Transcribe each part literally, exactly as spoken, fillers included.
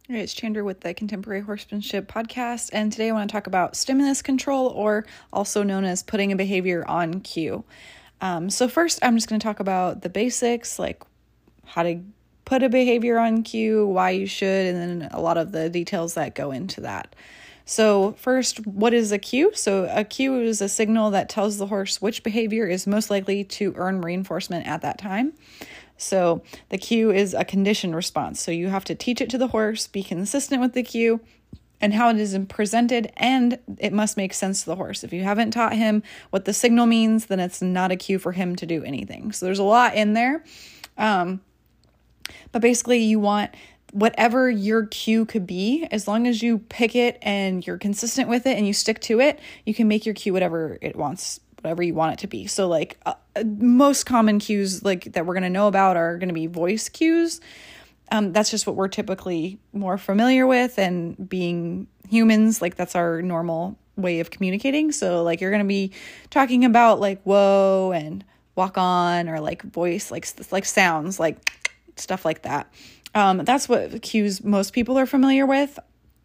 All right, it's Chandra with the Contemporary Horsemanship Podcast, and today I want to talk about stimulus control, or also known as putting a behavior on cue. Um, so first, I'm just going to talk about the basics, like how to put a behavior on cue, why you should, and then a lot of the details that go into that. So first, what is a cue? So a cue is a signal that tells the horse which behavior is most likely to earn reinforcement at that time. So the cue is a conditioned response. So you have to teach it to the horse, be consistent with the cue and how it is presented, and it must make sense to the horse. If you haven't taught him what the signal means, then it's not a cue for him to do anything. So there's a lot in there. Um, but basically you want whatever your cue could be, as long as you pick it and you're consistent with it and you stick to it, you can make your cue whatever it wants, whatever you want it to be. So like uh, most common cues like that we're going to know about are going to be voice cues. Um, that's just what we're typically more familiar with, and being humans, like that's our normal way of communicating. So like you're going to be talking about like whoa and walk on, or like voice, like like sounds, like stuff like that. Um, that's what cues most people are familiar with.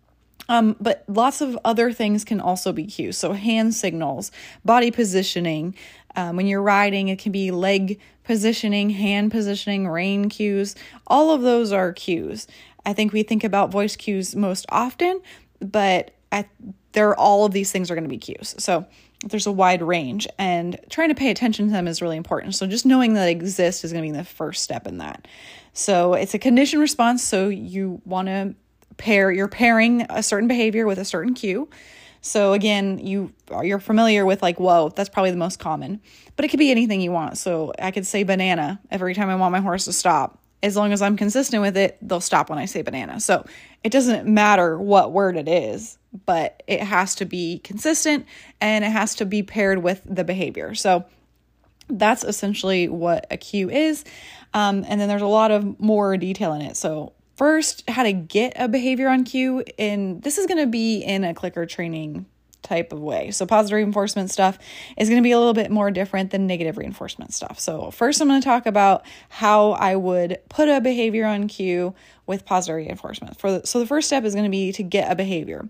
Um, but lots of other things can also be cues. So hand signals, body positioning. Um, when you're riding, it can be leg positioning, hand positioning, rein cues. All of those are cues. I think we think about voice cues most often, but I, there, all of these things are going to be cues. So there's a wide range, and trying to pay attention to them is really important. So just knowing that they exist is going to be the first step in that. So it's a conditioned response. So you want to pair, you're pairing a certain behavior with a certain cue. So again, you, you're familiar with like, whoa, that's probably the most common, but it could be anything you want. So I could say banana every time I want my horse to stop. As long as I'm consistent with it, they'll stop when I say banana. So it doesn't matter what word it is, but it has to be consistent and it has to be paired with the behavior. So that's essentially what a cue is. Um, and then there's a lot of more detail in it. So first, how to get a behavior on cue, and this is going to be in a clicker training type of way. So positive reinforcement stuff is going to be a little bit more different than negative reinforcement stuff. So first I'm going to talk about how I would put a behavior on cue with positive reinforcement. For the, so the first step is going to be to get a behavior.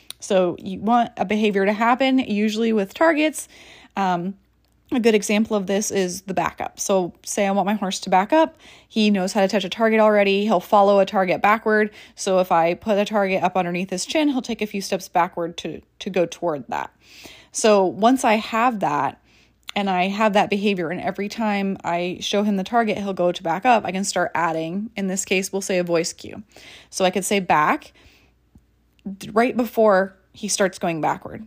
So you want a behavior to happen, usually with targets. Um, A good example of this is the backup. So say I want my horse to back up. He knows how to touch a target already. He'll follow a target backward. So if I put a target up underneath his chin, he'll take a few steps backward to, to go toward that. So once I have that, and I have that behavior, and every time I show him the target, he'll go to back up, I can start adding, in this case, we'll say a voice cue. So I could say back right before he starts going backward.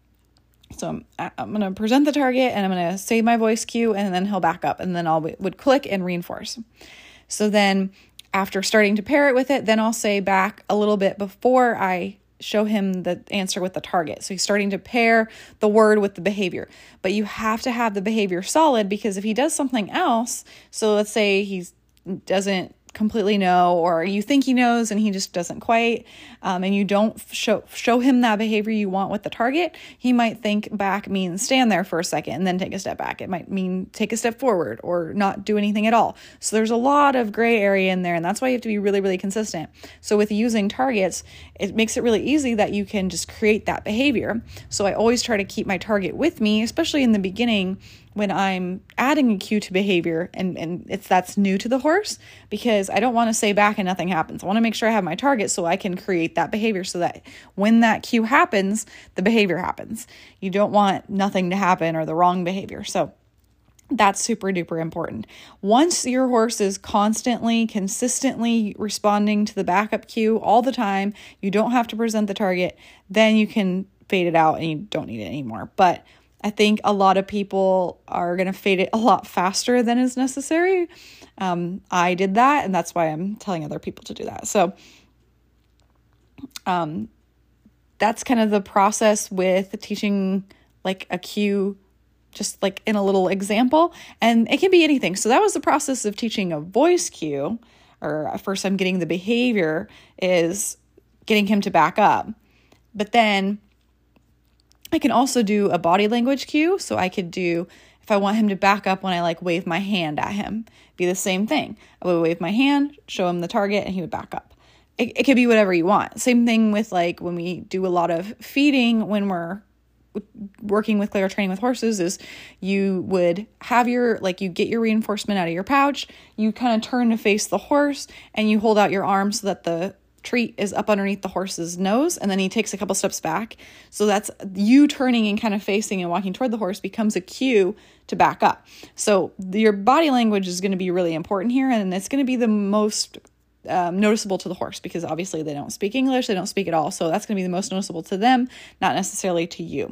So I'm, I'm going to present the target and I'm going to say my voice cue, and then he'll back up, and then I'll would click and reinforce. So then after starting to pair it with it, then I'll say back a little bit before I show him the answer with the target. So he's starting to pair the word with the behavior, but you have to have the behavior solid, because if he does something else, so let's say he doesn't completely know, or you think he knows and he just doesn't quite, um, and you don't show show him that behavior you want with the target, he might think back means stand there for a second and then take a step back. It might mean take a step forward or not do anything at all. So there's a lot of gray area in there, and that's why you have to be really, really consistent. So with using targets, it makes it really easy that you can just create that behavior. So I always try to keep my target with me, especially in the beginning, when I'm adding a cue to behavior and, and it's that's new to the horse, because I don't want to say back and nothing happens. I want to make sure I have my target so I can create that behavior, so that when that cue happens, the behavior happens. You don't want nothing to happen or the wrong behavior. So that's super duper important. Once your horse is constantly, consistently responding to the backup cue all the time, you don't have to present the target, then you can fade it out and you don't need it anymore. But I think a lot of people are going to fade it a lot faster than is necessary. Um, I did that, and that's why I'm telling other people to do that. So um, that's kind of the process with teaching like a cue, just like in a little example, and it can be anything. So that was the process of teaching a voice cue, or first I'm getting the behavior, is getting him to back up. But then I can also do a body language cue. So I could do, if I want him to back up when I like wave my hand at him, be the same thing. I would wave my hand, show him the target, and he would back up. it, it could be whatever you want. Same thing with like when we do a lot of feeding, when we're working with or training with horses, is you would have your, like you get your reinforcement out of your pouch, you kind of turn to face the horse and you hold out your arm so that the treat is up underneath the horse's nose, and then he takes a couple steps back. So that's you turning and kind of facing and walking toward the horse becomes a cue to back up. So your body language is going to be really important here, and it's going to be the most um, noticeable to the horse, because obviously they don't speak English, they don't speak at all. So that's going to be the most noticeable to them, not necessarily to you.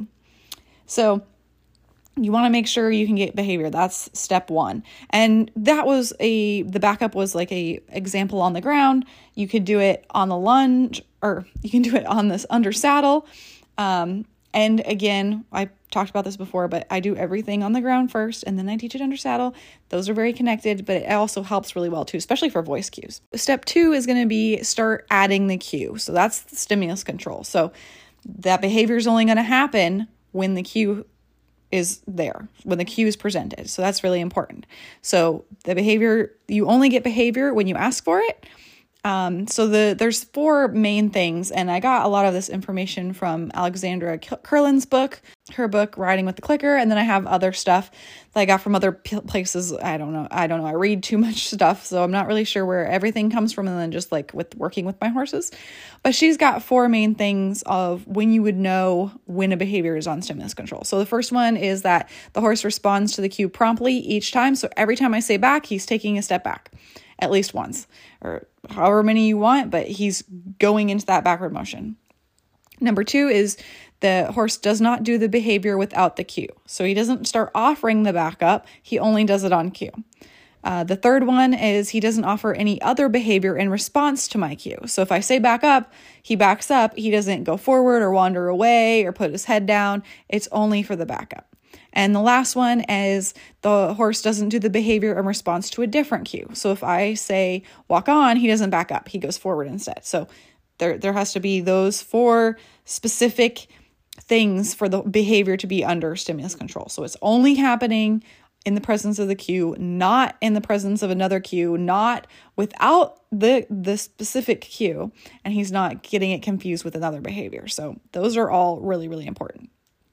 So you want to make sure you can get behavior. That's step one. And that was a, the backup was like a example on the ground. You could do it on the lunge, or you can do it on this under saddle. Um, and again, I talked about this before, but I do everything on the ground first, and then I teach it under saddle. Those are very connected, but it also helps really well too, especially for voice cues. Step two is going to be start adding the cue. So that's the stimulus control. So that behavior is only going to happen when the cue is there, when the cue is presented. So that's really important. So the behavior, you only get behavior when you ask for it. Um, so the there's four main things, and I got a lot of this information from Alexandra Kurland's book, her book, Riding with the Clicker, and then I have other stuff that I got from other p- places. I don't know. I don't know. I read too much stuff, so I'm not really sure where everything comes from, and then just like with working with my horses. But she's got four main things of when you would know when a behavior is on stimulus control. So the first one is that the horse responds to the cue promptly each time. So every time I say back, he's taking a step back at least once, or however many you want, but he's going into that backward motion. Number two is the horse does not do the behavior without the cue. So he doesn't start offering the backup. He only does it on cue. Uh, the third one is he doesn't offer any other behavior in response to my cue. So if I say back up, he backs up. He doesn't go forward or wander away or put his head down. It's only for the backup. And the last one is the horse doesn't do the behavior in response to a different cue. So if I say walk on, he doesn't back up. He goes forward instead. So there, there has to be those four specific things for the behavior to be under stimulus control. So it's only happening in the presence of the cue, not in the presence of another cue, not without the, the specific cue, and he's not getting it confused with another behavior. So those are all really, really important.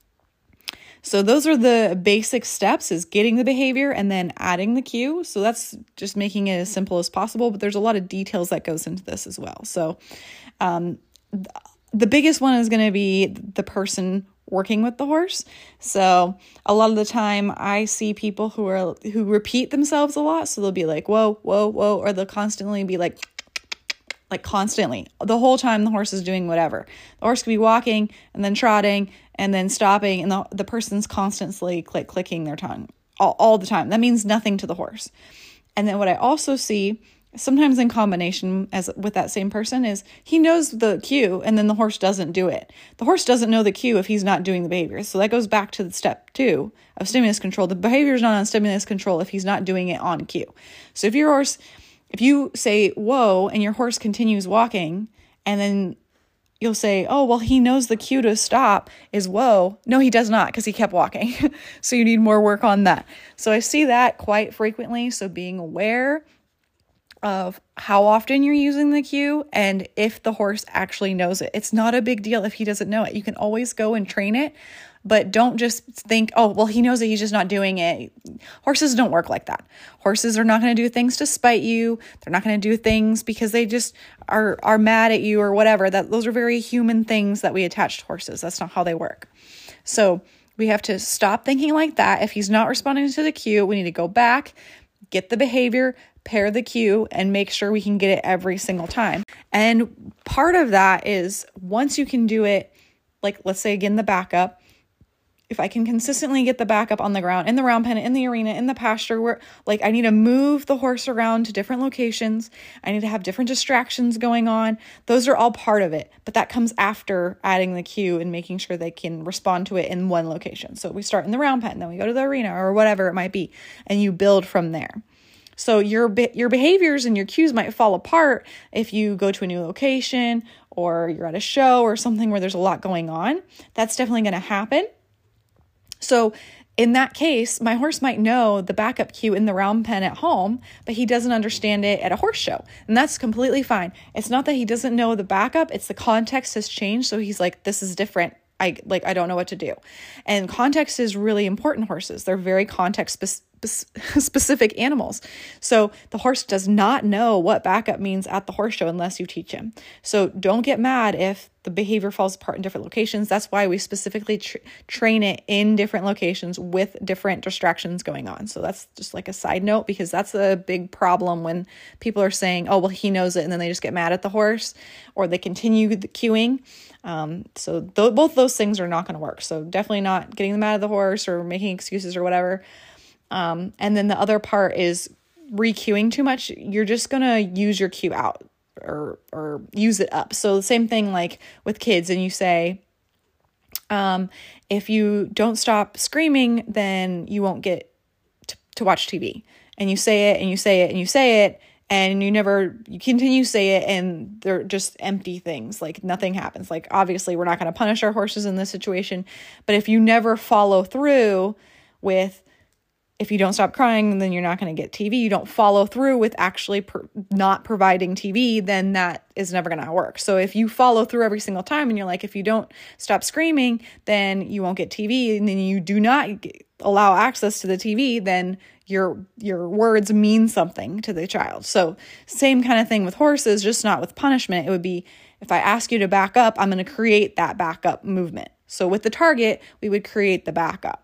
So those are the basic steps, is getting the behavior and then adding the cue. So that's just making it as simple as possible, but there's a lot of details that goes into this as well. So um, th- the biggest one is going to be the person working with the horse. So a lot of the time I see people who are who repeat themselves a lot. So they'll be like, whoa, whoa, whoa, or they'll constantly be like, like constantly, the whole time the horse is doing whatever. The horse could be walking and then trotting and then stopping, and the, the person's constantly click clicking their tongue all, all the time. That means nothing to the horse. And then what I also see sometimes in combination as with that same person is he knows the cue and then the horse doesn't do it. The horse doesn't know the cue if he's not doing the behavior. So that goes back to the step two of stimulus control. The behavior is not on stimulus control if he's not doing it on cue. So if your horse, if you say, whoa, and your horse continues walking, and then you'll say, oh, well, he knows the cue to stop is whoa. No, he does not, because he kept walking. So you need more work on that. So I see that quite frequently. So being aware of how often you're using the cue and if the horse actually knows it. It's not a big deal if he doesn't know it. You can always go and train it, but don't just think, oh, well, he knows it, he's just not doing it. Horses don't work like that. Horses are not going to do things to spite you. They're not going to do things because they just are are mad at you or whatever. That those are very human things that we attach to horses. That's not how they work. So we have to stop thinking like that. If he's not responding to the cue, we need to go back, get the behavior, pair the cue, and make sure we can get it every single time. And part of that is once you can do it, like let's say again, the backup, if I can consistently get the backup on the ground, in the round pen, in the arena, in the pasture, where like I need to move the horse around to different locations. I need to have different distractions going on. Those are all part of it, but that comes after adding the cue and making sure they can respond to it in one location. So we start in the round pen, then we go to the arena or whatever it might be, and you build from there. So your your behaviors and your cues might fall apart if you go to a new location or you're at a show or something where there's a lot going on. That's definitely going to happen. So In that case, my horse might know the backup cue in the round pen at home, but he doesn't understand it at a horse show. And that's completely fine. It's not that he doesn't know the backup, it's the context has changed. So he's like, this is different. I like, I don't know what to do. And context is really important. Horses, they're very context specific. specific animals. So the horse does not know what backup means at the horse show unless you teach him. So don't get mad if the behavior falls apart in different locations. That's why we specifically tra- train it in different locations with different distractions going on. So that's just like a side note, because that's a big problem when people are saying, oh, well, he knows it. And then they just get mad at the horse, or they continue the cueing. Um, so th- both those things are not going to work. So definitely not getting them mad at the horse or making excuses or whatever. Um, and then the other part is re-cueing too much. You're just going to use your cue out or, or use it up. So the same thing like with kids, and you say, um, if you don't stop screaming, then you won't get to, to watch T V. And you say it and you say it and you say it, and you never, you continue to say it, and they're just empty things. Like nothing happens. Like obviously we're not going to punish our horses in this situation, but if you never follow through with, if you don't stop crying, then you're not going to get T V. You don't follow through with actually per- not providing T V, then that is never going to work. So if you follow through every single time and you're like, if you don't stop screaming, then you won't get T V, and then you do not get, allow access to the T V, then your your words mean something to the child. So same kind of thing with horses, just not with punishment. It would be, if I ask you to back up, I'm going to create that backup movement. So with the target, we would create the backup.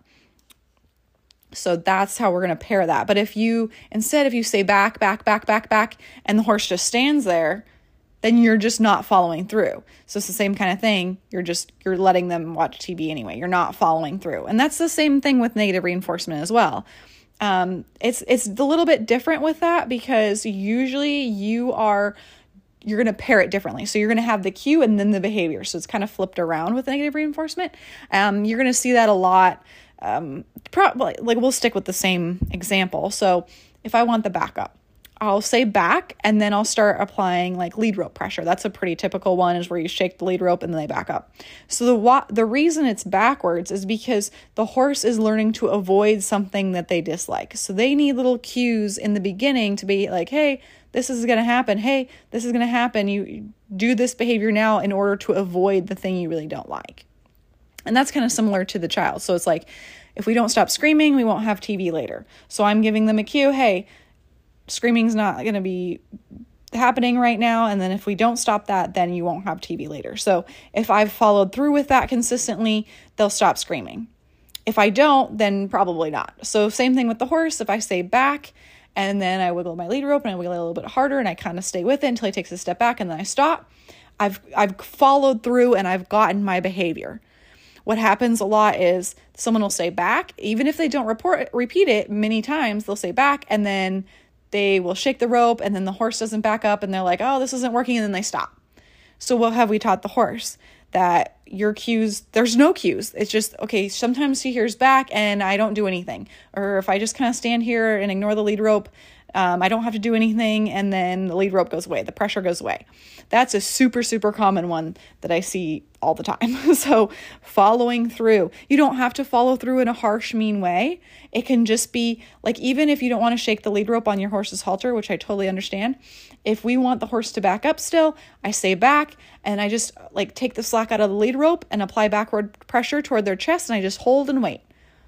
So that's how we're going to pair that. But if you, instead, if you say back, back, back, back, back, and the horse just stands there, then you're just not following through. So it's the same kind of thing. You're just, you're letting them watch T V anyway. You're not following through. And that's the same thing with negative reinforcement as well. Um, it's, it's a little bit different with that, because usually you are, you're going to pair it differently. So you're going to have the cue and then the behavior. So it's kind of flipped around with negative reinforcement. Um, you're going to see that a lot. Um, probably like we'll stick with the same example. So if I want the backup, I'll say back, and then I'll start applying like lead rope pressure. That's a pretty typical one, is where you shake the lead rope and then they back up. So the wa- the reason it's backwards is because the horse is learning to avoid something that they dislike. So they need little cues in the beginning to be like, hey, this is going to happen. Hey, this is going to happen. You do this behavior now in order to avoid the thing you really don't like. And that's kind of similar to the child. So it's like, if we don't stop screaming, we won't have T V later. So I'm giving them a cue. Hey, screaming's not going to be happening right now. And then if we don't stop that, then you won't have T V later. So if I've followed through with that consistently, they'll stop screaming. If I don't, then probably not. So same thing with the horse. If I say back, and then I wiggle my lead rope and I wiggle it a little bit harder, and I kind of stay with it until he takes a step back, and then I stop, I've I've followed through and I've gotten my behavior. What happens a lot is someone will say back, even if they don't report repeat it many times, they'll say back, and then they will shake the rope, and then the horse doesn't back up, and they're like, oh, this isn't working, and then they stop. So what have we taught the horse? That your cues, there's no cues. It's just, okay, sometimes he hears back and I don't do anything. Or if I just kind of stand here and ignore the lead rope, um, I don't have to do anything, and then the lead rope goes away, the pressure goes away. That's a super, super common one that I see all the time. So following through, you don't have to follow through in a harsh, mean way. It can just be like, even if you don't want to shake the lead rope on your horse's halter, which I totally understand, if we want the horse to back up still, I say back, and I just like take the slack out of the lead rope and apply backward pressure toward their chest, and I just hold and wait.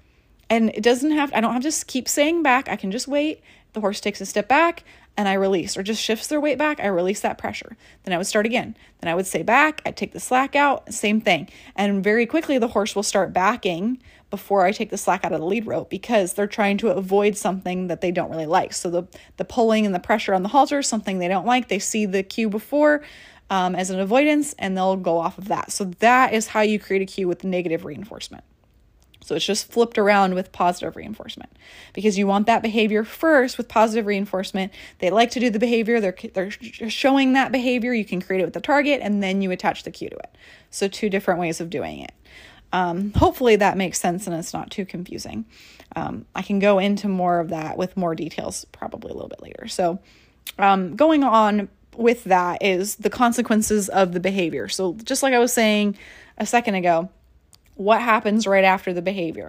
And it doesn't have, I don't have to keep saying back. I can just wait. The horse takes a step back and I release, or just shifts their weight back. I release that pressure. Then I would start again. Then I would say back. I'd take the slack out, same thing. And very quickly the horse will start backing before I take the slack out of the lead rope, because they're trying to avoid something that they don't really like. So the, the pulling and the pressure on the halter is something they don't like. They see the cue before um, as an avoidance, and they'll go off of that. So that is how you create a cue with negative reinforcement. So it's just flipped around with positive reinforcement, because you want that behavior first with positive reinforcement. They like to do the behavior. They're, they're showing that behavior. You can create it with the target, and then you attach the cue to it. So two different ways of doing it. Um, hopefully that makes sense and it's not too confusing. Um, I can go into more of that with more details probably a little bit later. So um, going on with that is the consequences of the behavior. So just like I was saying a second ago, what happens right after the behavior?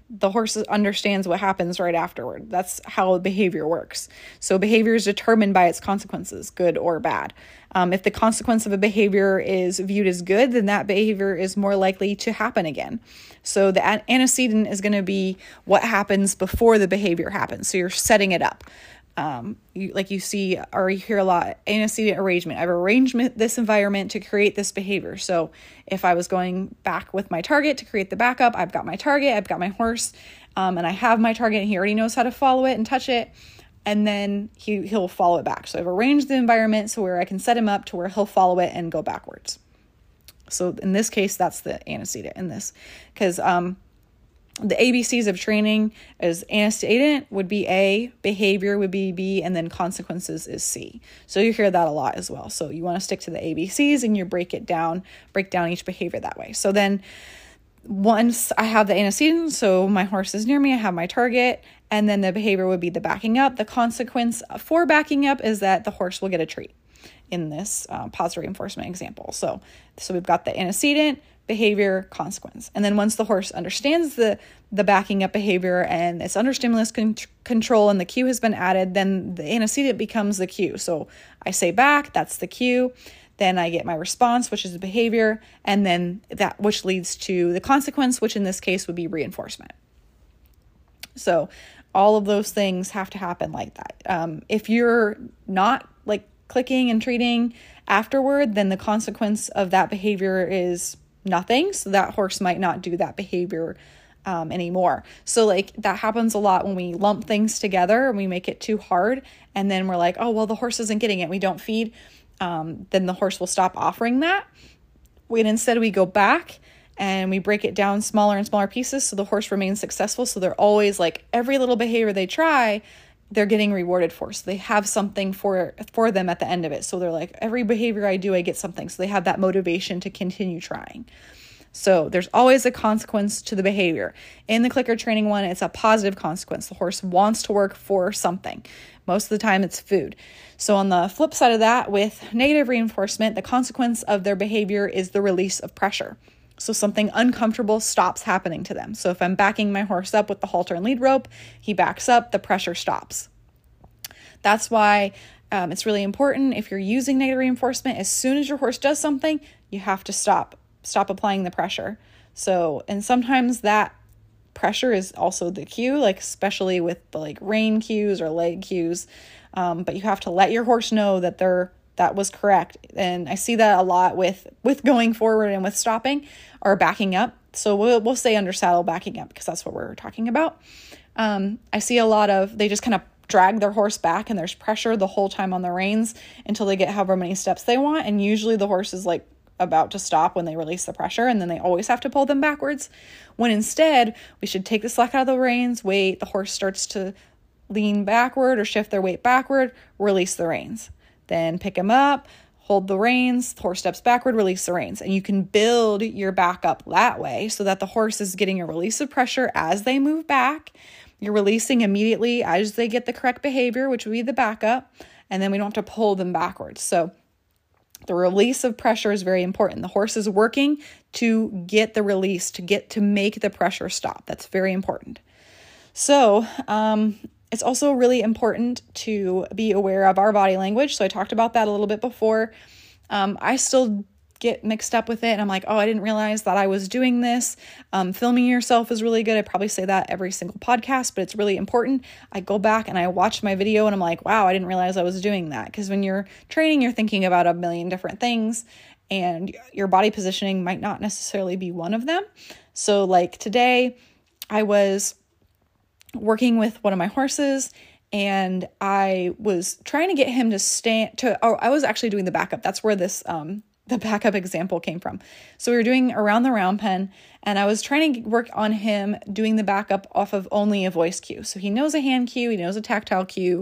the horse understands what happens right afterward. That's how behavior works. So behavior is determined by its consequences, good or bad. Um, if the consequence of a behavior is viewed as good, then that behavior is more likely to happen again. So the antecedent is going to be what happens before the behavior happens. So you're setting it up. Um, you, like you see or you hear a lot, antecedent arrangement. I've arranged this environment to create this behavior. So if I was going back with my target to create the backup, I've got my target, I've got my horse, um, and I have my target, and he already knows how to follow it and touch it, and then he, he'll follow it back. So I've arranged the environment so where I can set him up to where he'll follow it and go backwards. So in this case, that's the antecedent in this, because um, the A B Cs of training is antecedent would be A, behavior would be B, and then consequences is C. So you hear that a lot as well. So you want to stick to the A B Cs and you break it down, break down each behavior that way. So then once I have the antecedent, so my horse is near me, I have my target, and then the behavior would be the backing up. The consequence for backing up is that the horse will get a treat in this uh, positive reinforcement example. So, so we've got the antecedent, behavior, consequence. And then once the horse understands the, the backing up behavior and it's under stimulus con- control and the cue has been added, then the antecedent becomes the cue. So I say back, that's the cue. Then I get my response, which is the behavior, and then that which leads to the consequence, which in this case would be reinforcement. So all of those things have to happen like that. Um, if you're not like clicking and treating afterward, then the consequence of that behavior is nothing. So that horse might not do that behavior um, anymore. So like that happens a lot when we lump things together and we make it too hard. And then we're like, oh, well, the horse isn't getting it. We don't feed. Um, then the horse will stop offering that. When instead we go back and we break it down smaller and smaller pieces so the horse remains successful. So they're always like every little behavior they try, they're getting rewarded for. So they have something for for them at the end of it. So they're like, every behavior I do, I get something. So they have that motivation to continue trying. So there's always a consequence to the behavior. In the clicker training one, it's a positive consequence. The horse wants to work for something. Most of the time it's food. So on the flip side of that, with negative reinforcement, the consequence of their behavior is the release of pressure. So something uncomfortable stops happening to them. So if I'm backing my horse up with the halter and lead rope, he backs up, the pressure stops. That's why um, it's really important if you're using negative reinforcement, as soon as your horse does something, you have to stop, stop applying the pressure. So, and sometimes that pressure is also the cue, like especially with the like rein cues or leg cues. Um, but you have to let your horse know that they're that was correct. And I see that a lot with, with going forward and with stopping or backing up. So we'll, we'll say under saddle backing up because that's what we're talking about. Um, I see a lot of, they just kind of drag their horse back and there's pressure the whole time on the reins until they get however many steps they want. And usually the horse is like about to stop when they release the pressure, and then they always have to pull them backwards. When instead we should take the slack out of the reins, wait, the horse starts to lean backward or shift their weight backward, release the reins. Then pick them up, hold the reins, the horse steps backward, release the reins. And you can build your back up that way so that the horse is getting a release of pressure as they move back. You're releasing immediately as they get the correct behavior, which would be the backup. And then we don't have to pull them backwards. So the release of pressure is very important. The horse is working to get the release, to get to make the pressure stop. That's very important. So, um, it's also really important to be aware of our body language. So I talked about that a little bit before. Um, I still get mixed up with it. And I'm like, oh, I didn't realize that I was doing this. Um, filming yourself is really good. I probably say that every single podcast, but it's really important. I go back and I watch my video and I'm like, wow, I didn't realize I was doing that. Because when you're training, you're thinking about a million different things and your body positioning might not necessarily be one of them. So like today I was working with one of my horses and I was trying to get him to stand to, oh, I was actually doing the backup. That's where this, um, the backup example came from. So we were doing around the round pen and I was trying to work on him doing the backup off of only a voice cue. So he knows a hand cue, he knows a tactile cue,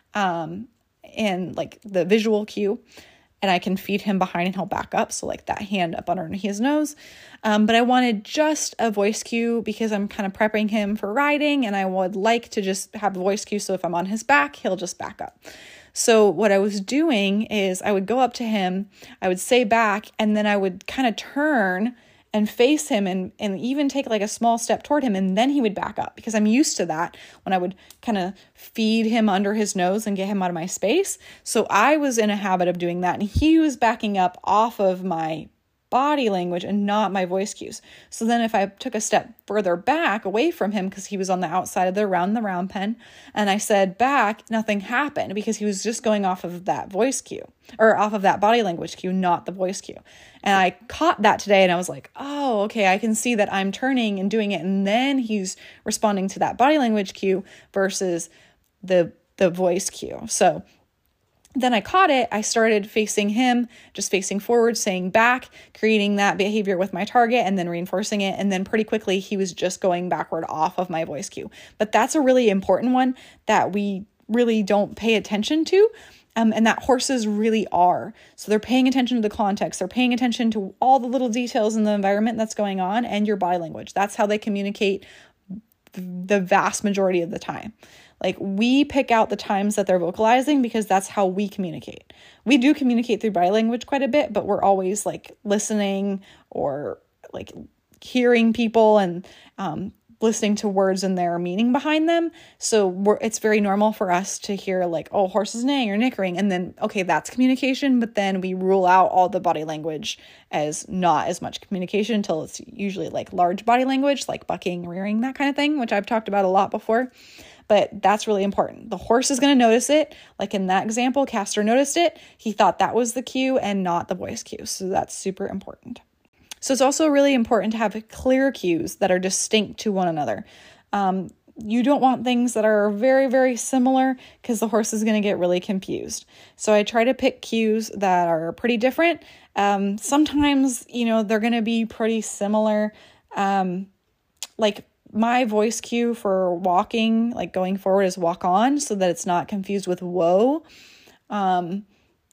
um, and like the visual cue. And I can feed him behind and he'll back up. So like that hand up underneath his nose. Um, but I wanted just a voice cue because I'm kind of prepping him for riding and I would like to just have a voice cue. So if I'm on his back, he'll just back up. So what I was doing is I would go up to him, I would say back, and then I would kind of turn and face him and, and even take like a small step toward him. And then he would back up, because I'm used to that when I would kind of feed him under his nose and get him out of my space. So I was in a habit of doing that. And he was backing up off of my body language and not my voice cues. So then if I took a step further back away from him, because he was on the outside of the round the round pen, and I said back, nothing happened, because he was just going off of that voice cue, or off of that body language cue, not the voice cue. And I caught that today, and I was like, oh, okay, I can see that I'm turning and doing it, and then he's responding to that body language cue versus the the voice cue. So then I caught it. I started facing him, just facing forward, saying back, creating that behavior with my target, and then reinforcing it. And then pretty quickly, he was just going backward off of my voice cue. But that's a really important one that we really don't pay attention to. Um, and that horses really are. So they're paying attention to the context. They're paying attention to all the little details in the environment that's going on and your body language. That's how they communicate the vast majority of the time. Like, we pick out the times that they're vocalizing because that's how we communicate. We do communicate through body language quite a bit, but we're always like listening or like hearing people and um, listening to words and their meaning behind them. So we're, it's very normal for us to hear like, oh, horse is neighing or nickering. And then, okay, that's communication. But then we rule out all the body language as not as much communication until it's usually like large body language, like bucking, rearing, that kind of thing, which I've talked about a lot before. But that's really important. The horse is going to notice it. Like in that example, Castor noticed it. He thought that was the cue and not the voice cue. So that's super important. So it's also really important to have clear cues that are distinct to one another. Um, you don't want things that are very, very similar, because the horse is going to get really confused. So I try to pick cues that are pretty different. Um, sometimes, you know, they're going to be pretty similar. Um, like my voice cue for walking, like going forward, is walk on, so that it's not confused with whoa. Um,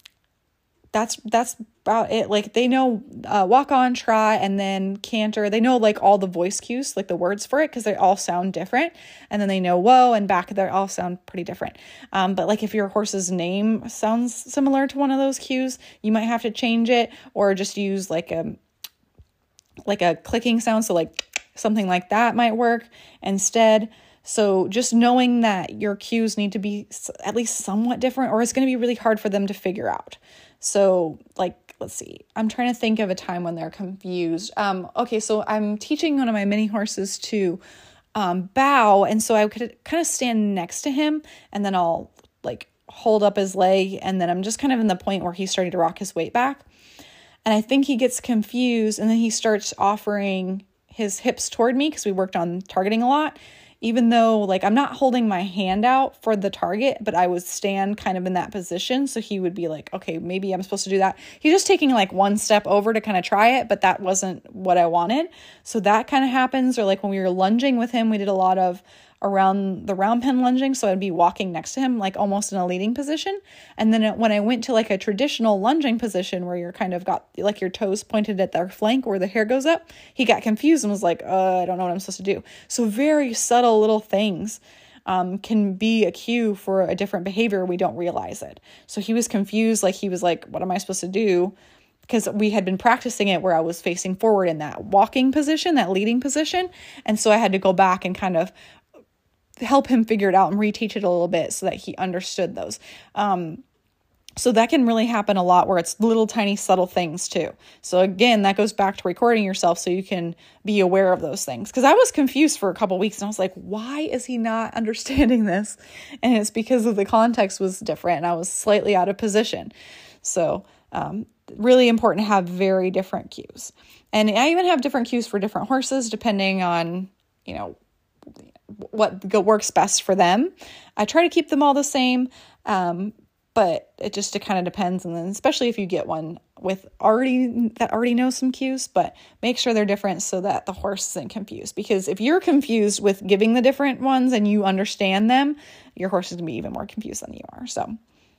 that's, that's about it. Like they know, uh, walk on, trot, and then canter. They know like all the voice cues, like the words for it, because they all sound different. And then they know whoa and back, they all sound pretty different. Um, but like if your horse's name sounds similar to one of those cues, you might have to change it, or just use like a, like a clicking sound. So like something like that might work instead. So just knowing that your cues need to be at least somewhat different, or it's going to be really hard for them to figure out. So like, let's see, I'm trying to think of a time when they're confused. Um, okay, so I'm teaching one of my mini horses to um, bow. And so I could kind of stand next to him, and then I'll like hold up his leg. And then I'm just kind of in the point where he's starting to rock his weight back. And I think he gets confused, and then he starts offering his hips toward me, because we worked on targeting a lot, even though like I'm not holding my hand out for the target, but I would stand kind of in that position. So he would be like, okay, maybe I'm supposed to do that. He's just taking like one step over to kind of try it, but that wasn't what I wanted. So that kind of happens. Or like when we were lunging with him, we did a lot of around the round pen lunging. So I'd be walking next to him, like almost in a leading position. And then when I went to like a traditional lunging position where you're kind of got like your toes pointed at their flank where the hair goes up, he got confused and was like, uh, I don't know what I'm supposed to do. So very subtle little things um, can be a cue for a different behavior. We don't realize it. So he was confused. Like he was like, what am I supposed to do? Because we had been practicing it where I was facing forward in that walking position, that leading position. And so I had to go back and kind of help him figure it out and reteach it a little bit so that he understood those. Um, so that can really happen a lot, where it's little tiny subtle things too. So again, that goes back to recording yourself so you can be aware of those things. Because I was confused for a couple weeks, and I was like, why is he not understanding this? And it's because of the context was different, and I was slightly out of position. So um, really important to have very different cues. And I even have different cues for different horses depending on, you know, what works best for them. I try to keep them all the same, um, but it just, it kind of depends. And then especially if you get one with already, that already knows some cues, but make sure they're different so that the horse isn't confused. Because if you're confused with giving the different ones and you understand them, your horse is going to be even more confused than you are. So,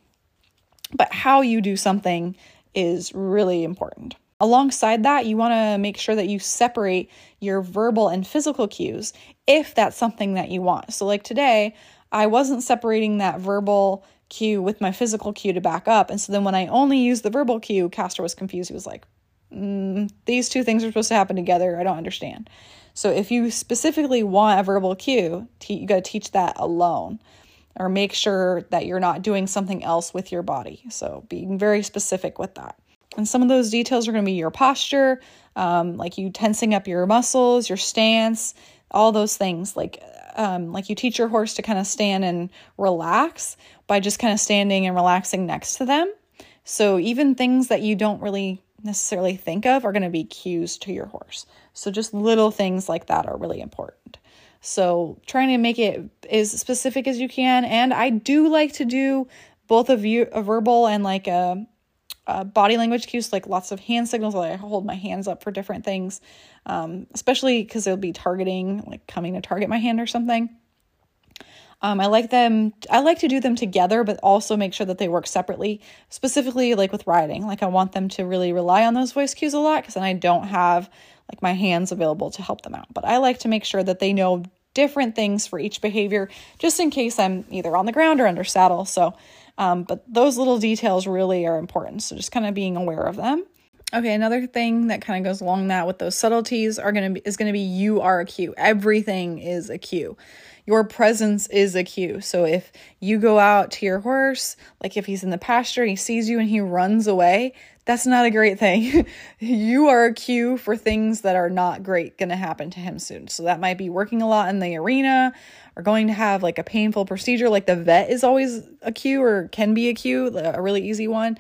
but how you do something is really important. Alongside that, you want to make sure that you separate your verbal and physical cues if that's something that you want. So like today, I wasn't separating that verbal cue with my physical cue to back up. And so then when I only used the verbal cue, Castor was confused. He was like, mm, these two things are supposed to happen together. I don't understand. So if you specifically want a verbal cue, te- you got to teach that alone, or make sure that you're not doing something else with your body. So being very specific with that. And some of those details are going to be your posture, um, like you tensing up your muscles, your stance, all those things. Like, um, like you teach your horse to kind of stand and relax by just kind of standing and relaxing next to them. So even things that you don't really necessarily think of are going to be cues to your horse. So just little things like that are really important. So trying to make it as specific as you can. And I do like to do both a, view, a verbal and like a, a body language cues, like lots of hand signals. Like I hold my hands up for different things, um, especially because they'll be targeting, like coming to target my hand or something. Um, I like them, I like to do them together, but also make sure that they work separately, specifically like with riding. Like I want them to really rely on those voice cues a lot, because then I don't have like my hands available to help them out. But I like to make sure that they know different things for each behavior, just in case I'm either on the ground or under saddle. So, um, but those little details really are important. So just kind of being aware of them. Okay, another thing that kind of goes along that with those subtleties are going to be, is going to be you are a cue. Everything is a cue. Your presence is a cue. So if you go out to your horse, like if he's in the pasture, he sees you and he runs away, that's not a great thing. You are a cue for things that are not great going to happen to him soon. So that might be working a lot in the arena, or going to have like a painful procedure. Like the vet is always a cue, or can be a cue, a really easy one.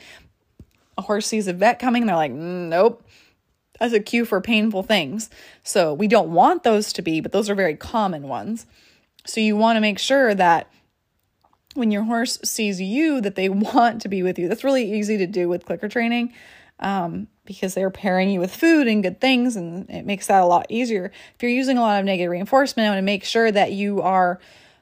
A horse sees a vet coming, they're like, mm, nope, that's a cue for painful things. So we don't want those to be, but those are very common ones. So you want to make sure that when your horse sees you, that they want to be with you. That's really easy to do with clicker training, um, because they're pairing you with food and good things, and it makes that a lot easier. If you're using a lot of negative reinforcement, I want to make sure that you are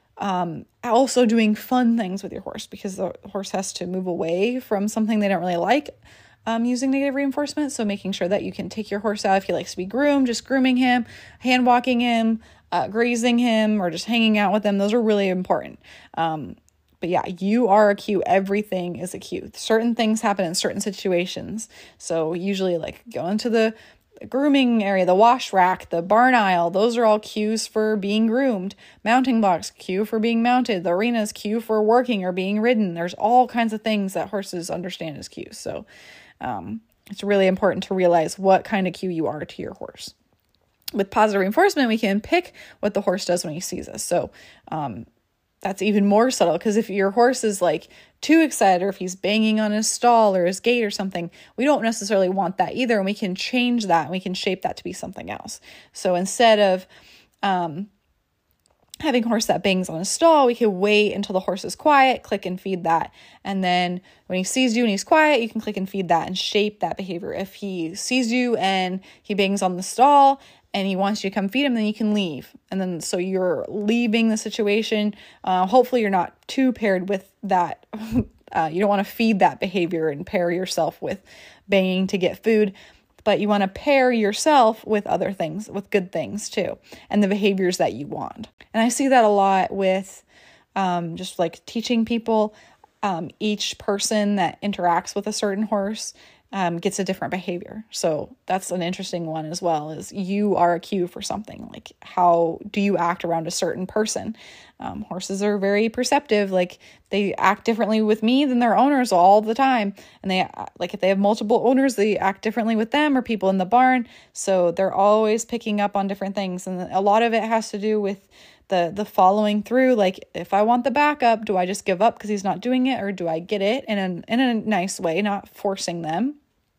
um, also doing fun things with your horse, because the horse has to move away from something they don't really like um, using negative reinforcement. So making sure that you can take your horse out if he likes to be groomed, just grooming him, hand walking him, uh, grazing him, or just hanging out with him. Those are really important. Um, But yeah, you are a cue. Everything is a cue. Certain things happen in certain situations. So usually like going to the grooming area, the wash rack, the barn aisle, those are all cues for being groomed. Mounting box, cue for being mounted. The arena's cue for working or being ridden. There's all kinds of things that horses understand as cues. So um, it's really important to realize what kind of cue you are to your horse. With positive reinforcement, we can pick what the horse does when he sees us. So um, that's even more subtle, because if your horse is like too excited, or if he's banging on his stall or his gate or something, we don't necessarily want that either. And we can change that, and we can shape that to be something else. So instead of um, having a horse that bangs on his stall, we can wait until the horse is quiet, click and feed that. And then when he sees you and he's quiet, you can click and feed that and shape that behavior. If he sees you and he bangs on the stall and he wants you to come feed him, then you can leave. And then so you're leaving the situation. Uh, hopefully you're not too paired with that. Uh, you don't want to feed that behavior and pair yourself with banging to get food, but you want to pair yourself with other things, with good things too, and the behaviors that you want. And I see that a lot with um, just like teaching people. Um, each person that interacts with a certain horse Um, gets a different behavior. So that's an interesting one as well, is you are a cue for something. Like, how do you act around a certain person? Um, horses are very perceptive. Like, they act differently with me than their owners all the time. And they, like, if they have multiple owners, they act differently with them or people in the barn. So they're always picking up on different things. And a lot of it has to do with the the following through. Like, if I want the backup, do I just give up because he's not doing it? Or do I get it in a, in a nice way, not forcing them?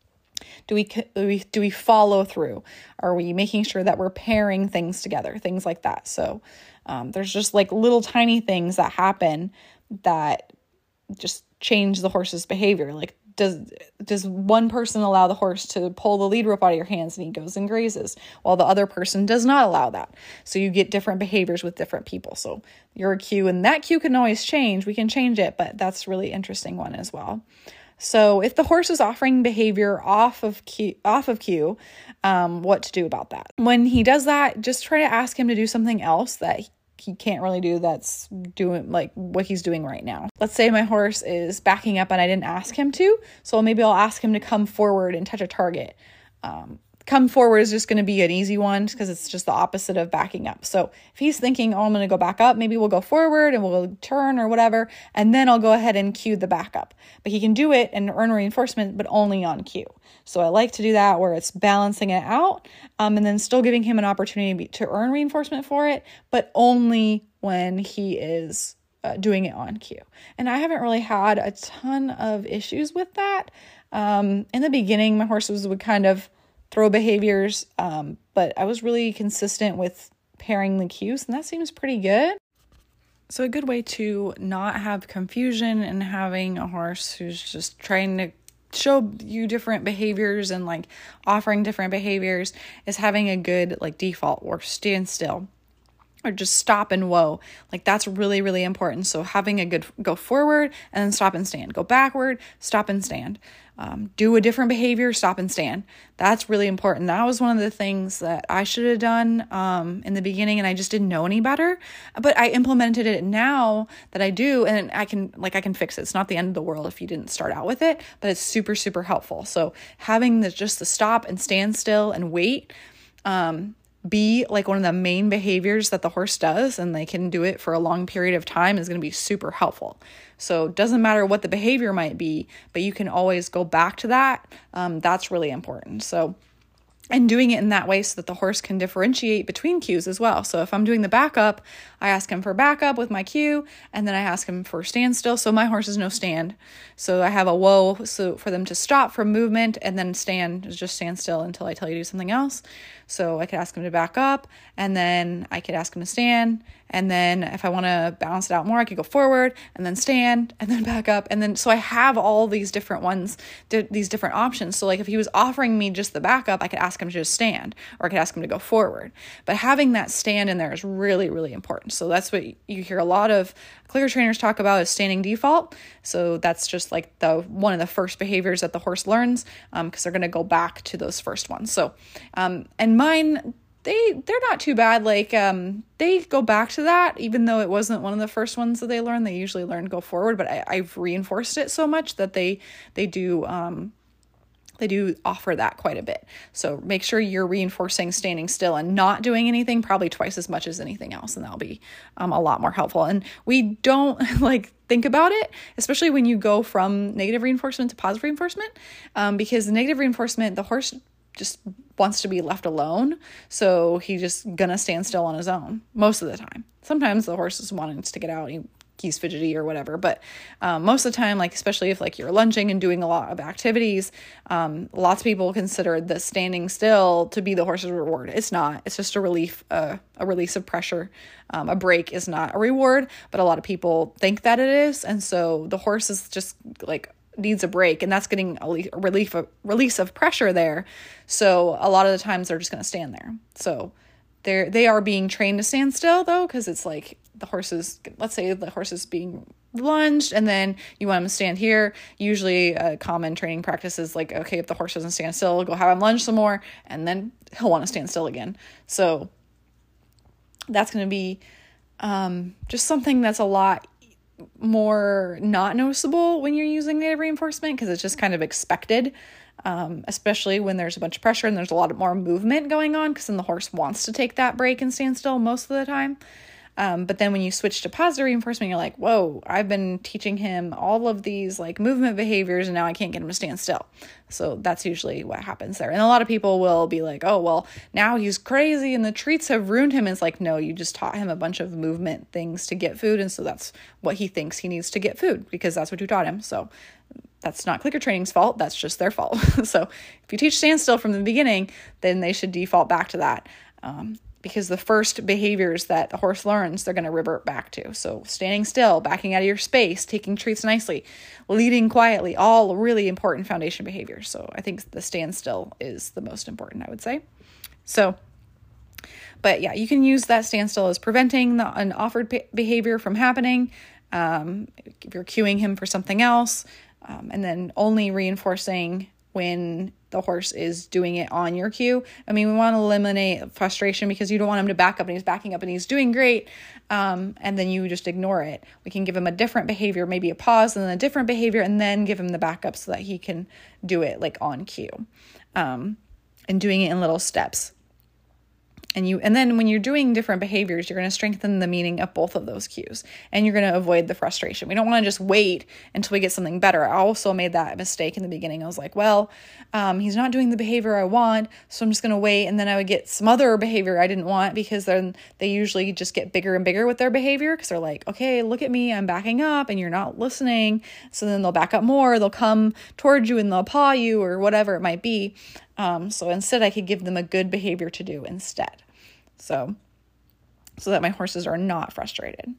Do we, do we do we follow through? Are we making sure that we're pairing things together? Things like that. So um, there's just like little tiny things that happen that just change the horse's behavior. Like, does does one person allow the horse to pull the lead rope out of your hands and he goes and grazes, while the other person does not allow that? So you get different behaviors with different people. So you're a cue, and that cue can always change. We can change it, but that's a really interesting one as well. So if the horse is offering behavior off of cue, off of cue, um, what to do about that? When he does that, just try to ask him to do something else that he can't really do that's doing like what he's doing right now. Let's say my horse is backing up and I didn't ask him to, so maybe I'll ask him to come forward and touch a target. Um, come forward is just going to be an easy one because it's just the opposite of backing up. So if he's thinking, oh, I'm going to go back up, maybe we'll go forward and we'll turn or whatever, and then I'll go ahead and cue the backup. But he can do it and earn reinforcement, but only on cue. So I like to do that where it's balancing it out, um, and then still giving him an opportunity to earn reinforcement for it, but only when he is uh, doing it on cue. And I haven't really had a ton of issues with that. Um, in the beginning, my horses would kind of throw behaviors, um, but I was really consistent with pairing the cues, and that seems pretty good. So a good way to not have confusion and having a horse who's just trying to show you different behaviors and like offering different behaviors is having a good like default or stand still or just stop and whoa. Like that's really, really important. So having a good go forward and then stop and stand, go backward, stop and stand. Um, do a different behavior, stop and stand. That's really important. That was one of the things that I should have done um, in the beginning, and I just didn't know any better. But I implemented it now that I do, and I can like I can fix it. It's not the end of the world if you didn't start out with it, but it's super, super helpful. So having the just the stop and stand still and wait, um, be like one of the main behaviors that the horse does, and they can do it for a long period of time, is going to be super helpful. So it doesn't matter what the behavior might be, but you can always go back to that. Um, that's really important. So, and doing it in that way so that the horse can differentiate between cues as well. So if I'm doing the backup, I ask him for backup with my cue, and then I ask him for standstill. So my horse is no stand. So I have a whoa, so for them to stop from movement, and then stand is just stand still until I tell you to do something else. So I could ask him to back up, and then I could ask him to stand. And then if I want to balance it out more, I could go forward and then stand and then back up. And then, so I have all these different ones, th- these different options. So like if he was offering me just the backup, I could ask him to just stand, or I could ask him to go forward. But having that stand in there is really, really important. So that's what you hear a lot of clicker trainers talk about, is standing default. So that's just like the one of the first behaviors that the horse learns, um, because they're going to go back to those first ones. So, um, and mine, they, they're not too bad. Like, um, they go back to that, even though it wasn't one of the first ones that they learned. They usually learn go forward, but I, I've reinforced it so much that they, they do, um, they do offer that quite a bit. So make sure you're reinforcing standing still and not doing anything probably twice as much as anything else. And that'll be, um, a lot more helpful. And we don't like think about it, especially when you go from negative reinforcement to positive reinforcement, um, because the negative reinforcement, the horse just wants to be left alone. So he just gonna stand still on his own most of the time. Sometimes the horse is wanting to get out, he, he's fidgety or whatever. But um, most of the time, like especially if like you're lunging and doing a lot of activities, um, lots of people consider the standing still to be the horse's reward. It's not. It's just a relief, uh, a release of pressure. Um, a break is not a reward, but a lot of people think that it is, and so the horse is just like needs a break, and that's getting a, le- a relief of, release of pressure there. So a lot of the times they're just going to stand there. So they're they are being trained to stand still though, because it's like the horses. Let's say the horse is being lunged, and then you want him to stand here. Usually, a common training practice is like, okay, if the horse doesn't stand still, go have him lunge some more, and then he'll want to stand still again. So that's going to be um, just something that's a lot more not noticeable when you're using negative reinforcement, because it's just kind of expected, um, especially when there's a bunch of pressure and there's a lot more movement going on, because then the horse wants to take that break and stand still most of the time. Um, but then when you switch to positive reinforcement, you're like, whoa, I've been teaching him all of these like movement behaviors, and now I can't get him to stand still. So that's usually what happens there. And a lot of people will be like, oh, well, now he's crazy and the treats have ruined him. And it's like, no, you just taught him a bunch of movement things to get food. And so that's what he thinks he needs to get food, because that's what you taught him. So that's not clicker training's fault. That's just their fault. So if you teach standstill from the beginning, then they should default back to that. Um, because the first behaviors that the horse learns, they're going to revert back to. So standing still, backing out of your space, taking treats nicely, leading quietly, all really important foundation behaviors. So I think the standstill is the most important, I would say. So, but yeah, you can use that standstill as preventing the unoffered behavior from happening. Um, if you're cueing him for something else, um, and then only reinforcing when the horse is doing it on your cue. I mean, we want to eliminate frustration, because you don't want him to back up and he's backing up and he's doing great. Um, and then you just ignore it. We can give him a different behavior, maybe a pause and then a different behavior, and then give him the backup so that he can do it like on cue. Um, and doing it in little steps. And you, and then when you're doing different behaviors, you're going to strengthen the meaning of both of those cues, and you're going to avoid the frustration. We don't want to just wait until we get something better. I also made that mistake in the beginning. I was like, well, um, he's not doing the behavior I want, so I'm just going to wait. And then I would get some other behavior I didn't want, because then they usually just get bigger and bigger with their behavior, because they're like, okay, look at me, I'm backing up and you're not listening. So then they'll back up more, they'll come towards you and they'll paw you or whatever it might be. Um, so instead I could give them a good behavior to do instead. So, so that my horses are not frustrated.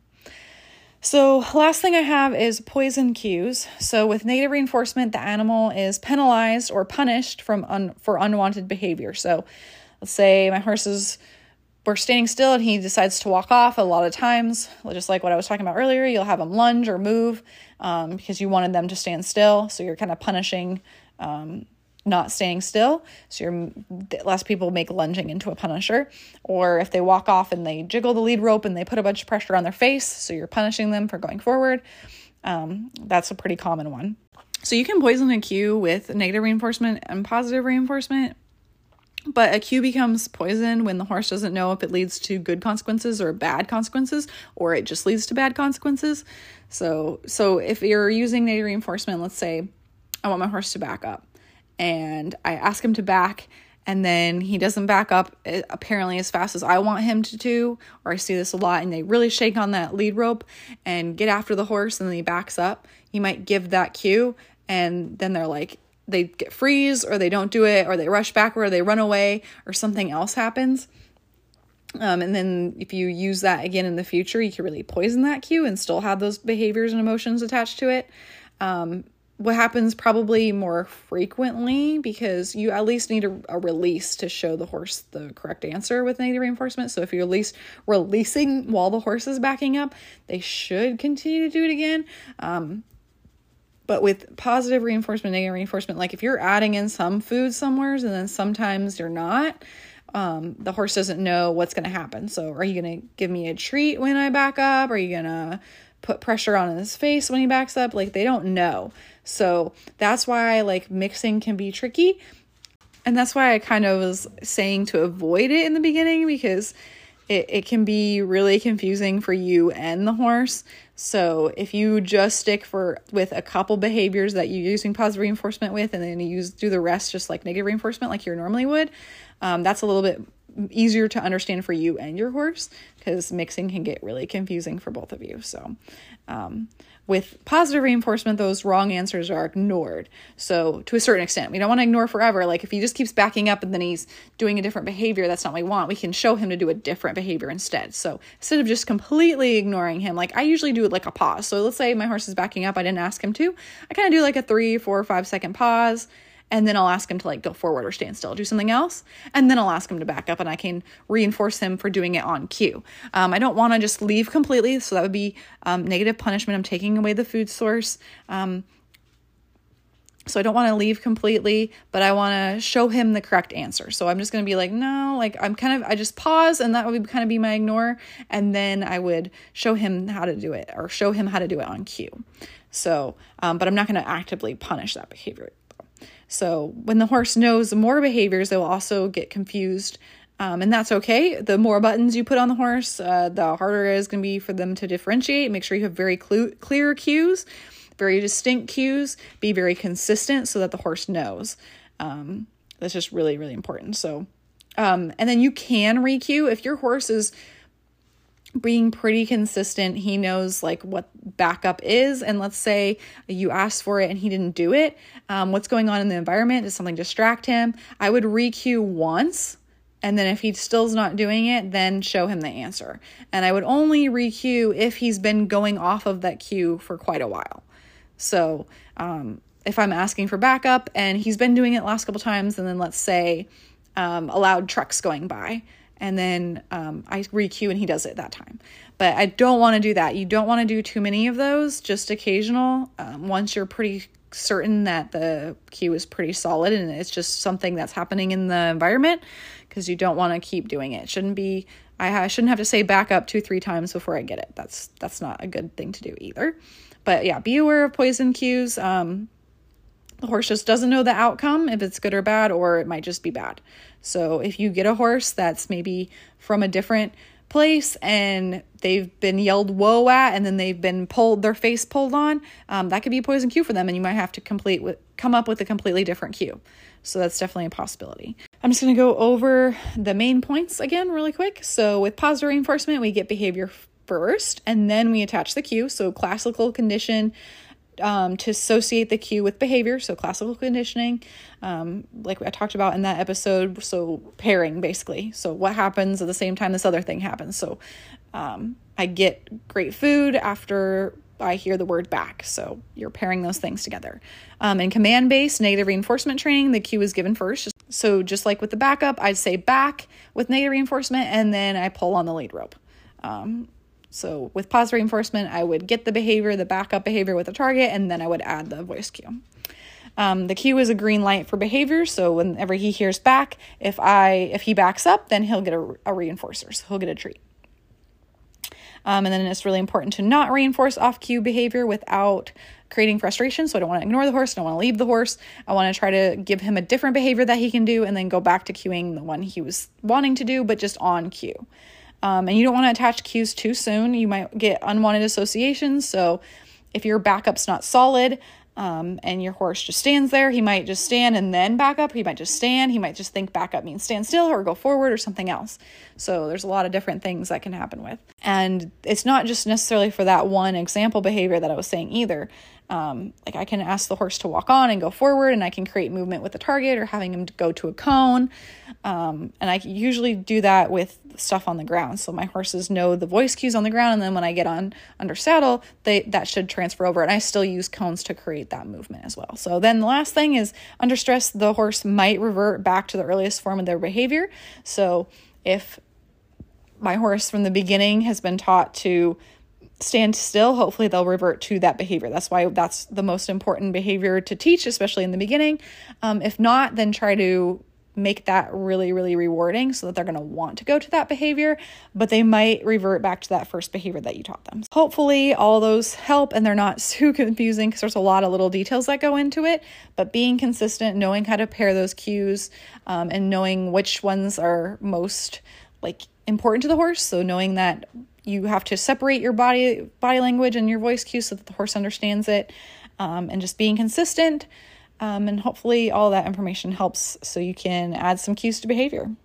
So last thing I have is poison cues. So with negative reinforcement, the animal is penalized or punished from un, for unwanted behavior. So let's say my horses were standing still and he decides to walk off. A lot of times, just like what I was talking about earlier, you'll have them lunge or move um, because you wanted them to stand still. So you're kind of punishing um not staying still. So you're, less people make lunging into a punisher. Or if they walk off and they jiggle the lead rope and they put a bunch of pressure on their face, so you're punishing them for going forward. Um, that's a pretty common one. So you can poison a cue with negative reinforcement and positive reinforcement, but a cue becomes poison when the horse doesn't know if it leads to good consequences or bad consequences, or it just leads to bad consequences. So, so if you're using negative reinforcement, let's say I want my horse to back up, and I ask him to back, and then he doesn't back up apparently as fast as I want him to do, or I see this a lot, and they really shake on that lead rope and get after the horse, and then he backs up. You might give that cue, and then they're like, they get freeze, or they don't do it, or they rush backward, or they run away, or something else happens. Um, and then if you use that again in the future, you can really poison that cue and still have those behaviors and emotions attached to it. Um, What happens probably more frequently, because you at least need a, a release to show the horse the correct answer with negative reinforcement. So if you're at least releasing while the horse is backing up, they should continue to do it again. Um, but with positive reinforcement, negative reinforcement, like if you're adding in some food somewheres and then sometimes you're not, um, the horse doesn't know what's going to happen. So are you going to give me a treat when I back up? Are you going to put pressure on his face when he backs up? Like, they don't know. So that's why like mixing can be tricky. And that's why I kind of was saying to avoid it in the beginning, because it, it can be really confusing for you and the horse. So if you just stick for with a couple behaviors that you're using positive reinforcement with, and then you use do the rest just like negative reinforcement like you normally would, um, that's a little bit easier to understand for you and your horse, because mixing can get really confusing for both of you. So um, with positive reinforcement, those wrong answers are ignored. So to a certain extent, we don't want to ignore forever. Like if he just keeps backing up and then he's doing a different behavior, that's not what we want. We can show him to do a different behavior instead. So instead of just completely ignoring him, like I usually do it like a pause. So let's say my horse is backing up, I didn't ask him to. I kind of do like a three, four, five second pause. And then I'll ask him to like go forward or stand still, do something else. And then I'll ask him to back up, and I can reinforce him for doing it on cue. Um, I don't want to just leave completely. So that would be um, negative punishment. I'm taking away the food source. Um, so I don't want to leave completely, but I want to show him the correct answer. So I'm just going to be like, no, like I'm kind of, I just pause, and that would kind of be my ignore. And then I would show him how to do it, or show him how to do it on cue. So, um, but I'm not going to actively punish that behavior. So when the horse knows more behaviors, they will also get confused, um, and that's okay. The more buttons you put on the horse, uh, the harder it is going to be for them to differentiate. Make sure you have very clu- clear cues, very distinct cues. Be very consistent so that the horse knows. Um, that's just really, really important. So, um, and then you can re-cue if your horse is being pretty consistent. He knows like what backup is, and let's say you asked for it and he didn't do it. Um, what's going on in the environment? Does something distract him? I would re-cue once, and then if he still's not doing it, then show him the answer. And I would only re-cue if he's been going off of that cue for quite a while. So um, if I'm asking for backup and he's been doing it the last couple times, and then let's say um, a loud truck's going by, and then um, I re-cue and he does it that time. But I don't want to do that. You don't want to do too many of those, just occasional. Um, once you're pretty certain that the cue is pretty solid and it's just something that's happening in the environment, because you don't want to keep doing it. It shouldn't be, I, I shouldn't have to say back up two, three times before I get it. That's, that's not a good thing to do either. But yeah, be aware of poison cues. Um, The horse just doesn't know the outcome, if it's good or bad, or it might just be bad. So if you get a horse that's maybe from a different place and they've been yelled whoa at, and then they've been pulled, their face pulled on, um, that could be a poison cue for them, and you might have to complete with come up with a completely different cue. So that's definitely a possibility. I'm just going to go over the main points again really quick. So with positive reinforcement, we get behavior first, and then we attach the cue. So classical condition, um, to associate the cue with behavior. So classical conditioning, um, like I talked about in that episode. So pairing, basically. So what happens at the same time this other thing happens. So um, I get great food after I hear the word back. So you're pairing those things together. Um, in command-based negative reinforcement training, the cue is given first. So just like with the backup, I'd say back with negative reinforcement, and then I pull on the lead rope. Um, So with positive reinforcement, I would get the behavior, the backup behavior with the target, and then I would add the voice cue. Um, the cue is a green light for behavior. So whenever he hears back, if I if he backs up, then he'll get a, a reinforcer. So he'll get a treat. Um, and then it's really important to not reinforce off cue behavior without creating frustration. So I don't want to ignore the horse. I don't want to leave the horse. I want to try to give him a different behavior that he can do, and then go back to cueing the one he was wanting to do, but just on cue. Um, and you don't want to attach cues too soon. You might get unwanted associations. So if your backup's not solid, um, and your horse just stands there, he might just stand and then back up. He might just stand. He might just think backup means stand still or go forward or something else. So there's a lot of different things that can happen with. And it's not just necessarily for that one example behavior that I was saying either. Um, like I can ask the horse to walk on and go forward, and I can create movement with the target or having him go to a cone. Um, and I usually do that with stuff on the ground. So my horses know the voice cues on the ground, and then when I get on under saddle, they that should transfer over. And I still use cones to create that movement as well. So then the last thing is under stress, the horse might revert back to the earliest form of their behavior. So if my horse from the beginning has been taught to stand still, hopefully they'll revert to that behavior. That's why that's the most important behavior to teach, especially in the beginning. Um, if not, then try to make that really, really rewarding so that they're going to want to go to that behavior, but they might revert back to that first behavior that you taught them. Hopefully all those help and they're not too confusing, because there's a lot of little details that go into it, but being consistent, knowing how to pair those cues, um, and knowing which ones are most like important to the horse. So knowing that you have to separate your body body language and your voice cues so that the horse understands it, um, and just being consistent. Um, and hopefully all that information helps so you can add some cues to behavior.